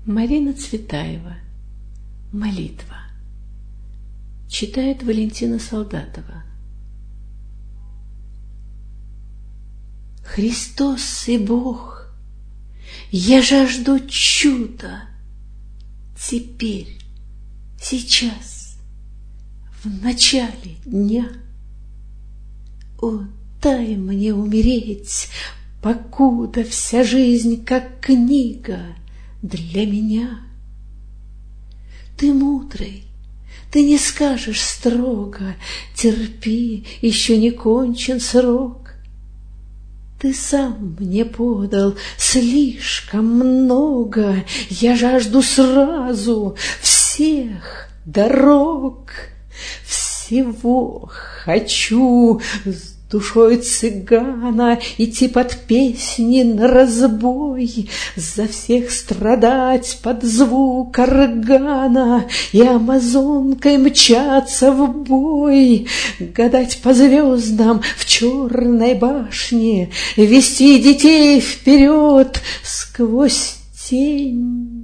Марина Цветаева. Молитва. Читает Валентина Солдатова. Христос и Бог, я жажду чуда. Теперь, сейчас, в начале дня. О, дай мне умереть, покуда вся жизнь, как книга, для меня. Ты мудрый, ты не скажешь строго: терпи, еще не кончен срок. Ты сам мне подал слишком много, я жажду сразу всех дорог. Всего хочу с душой цыгана идти под песни наразбой, за всех страдать под звук органа и амазонкой мчаться в бой, гадать по звездам в черной башне, вести детей вперед сквозь тень.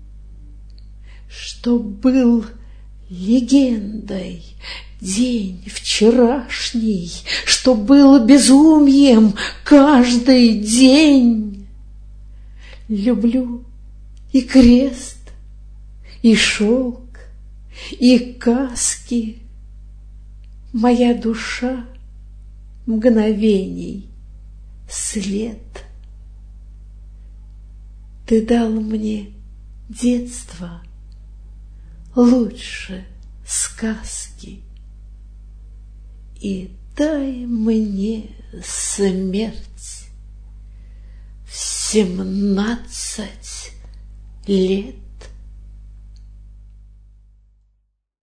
Что был легендой день вчерашний, что был безумием каждый день. Люблю и крест, и шелк, и каски. Моя душа мгновений след. Ты дал мне детство лучше сказки, и дай мне смерть в 17 лет.